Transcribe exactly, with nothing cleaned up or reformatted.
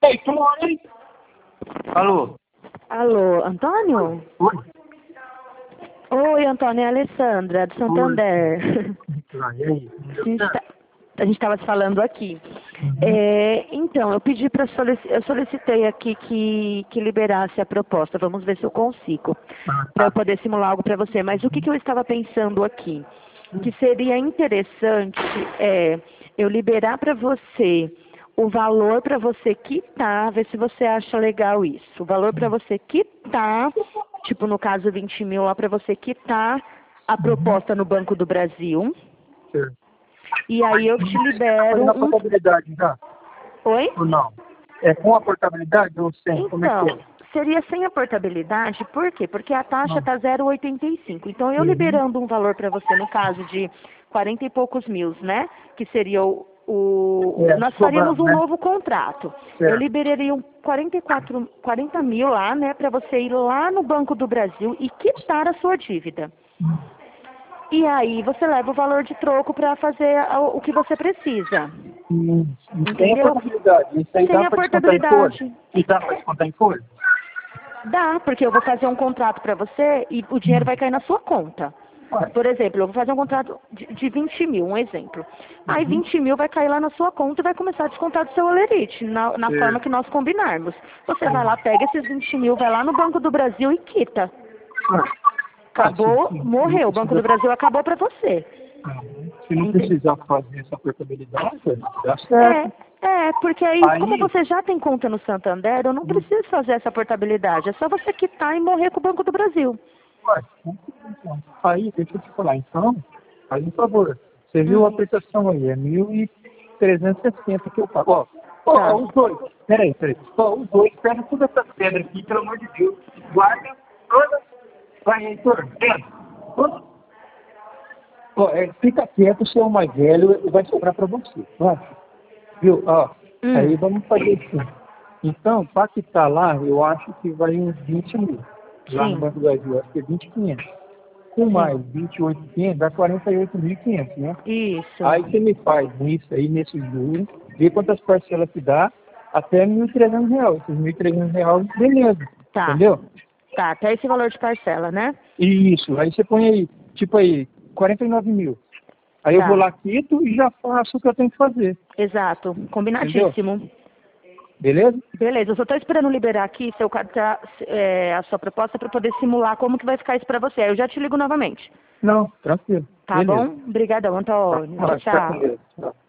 Ei, tu mora aí? Alô? Alô, Antônio? Oi? Oi, Antônio, é a Alessandra, do Santander. Ah, e aí? A gente tá- a gente estava falando aqui. É, então, eu pedi para solici eu solicitei aqui que, que liberasse a proposta. Vamos ver se eu consigo, Ah, para tá. eu poder simular algo para você. Mas o que, que eu estava pensando aqui? Que seria interessante é eu liberar para você o valor para você quitar, ver se você acha legal isso. O valor para você quitar, tipo no caso vinte mil lá para você quitar a proposta no Banco do Brasil. Certo. E aí eu te Tá libero fazendo a um... portabilidade já? Oi? Ou não? É com a portabilidade ou sem? Como é que Então, é? seria sem a portabilidade, por quê? Porque a taxa Não. está zero vírgula oitenta e cinco. Então, eu Uhum. liberando um valor para você, no caso de quarenta e poucos mil, né? Que seria o... o- É, nós faríamos sobrando, um né? novo contrato. Eu Certo. liberaria um quarenta e quatro, quarenta mil lá, né? Para você ir lá no Banco do Brasil e quitar a sua dívida. E aí você leva o valor de troco para fazer a- o que você precisa. Hum, e sem a Entendeu? portabilidade. Isso aí Sem dá a para descontar em folha? portabilidade. E dá para descontar em folha? Dá, porque eu vou fazer um contrato para você e o dinheiro vai cair na sua conta. Ué. Por exemplo, eu vou fazer um contrato de, de vinte mil, um exemplo. Aí Uhum. vinte mil vai cair lá na sua conta e vai começar a descontar do seu olerite, na, na forma Certo. que nós combinarmos. Você vai lá, pega esses vinte mil, vai lá no Banco do Brasil e quita. Ué. Ah, se, Acabou, se, se não morreu. O Banco do precisar, Brasil acabou para você. uhum. Se não Ente- precisar fazer essa portabilidade, dá É, certo. é, porque aí, como Aí, você já tem conta no Santander, eu não hum, preciso fazer essa portabilidade. É só você quitar e morrer com o Banco do Brasil. ué, então, aí, deixa eu te falar, então, faz um favor. Você viu a Hum, aplicação aí, é mil trezentos e sessenta que eu pago. Ó, ó, tá. ó, os dois, peraí, peraí. Ó, os dois, pega todas essas pedras aqui, pelo amor de Deus. Guarda todas. Vai, Heitor, pega. Todas. Ó, é, fica quieto, o seu mais velho vai sobrar pra você. Vai. Viu? Ó, aí Hum, vamos fazer assim. Então, para quitar lá, eu acho que vai uns vinte mil. Lá no sim, Banco do Brasil, eu acho que é vinte e quinhentos. Com mais sim. vinte e oito mil e quinhentos, dá quarenta e oito mil e quinhentos, né? Isso. Aí você me faz isso aí, nesses juros, vê quantas parcelas que dá, até mil e trezentos reais. Esses mil e trezentos reais, beleza. Tá. Entendeu? Tá, até esse valor de parcela, né? Isso. Aí você põe aí, tipo aí, quarenta e nove mil. Aí eu vou Tá. lá, quito e já faço o que eu tenho que fazer. Exato. Entendeu? Combinadíssimo. Beleza? Beleza, eu só tô esperando liberar aqui seu, carta- é, a sua proposta para poder simular como que vai ficar isso para você. Aí eu já te ligo novamente. Não, tranquilo. Tá Beleza. bom? Obrigadão, Tá. Antônio. Tchau, Fica com tchau. Deus. Tchau.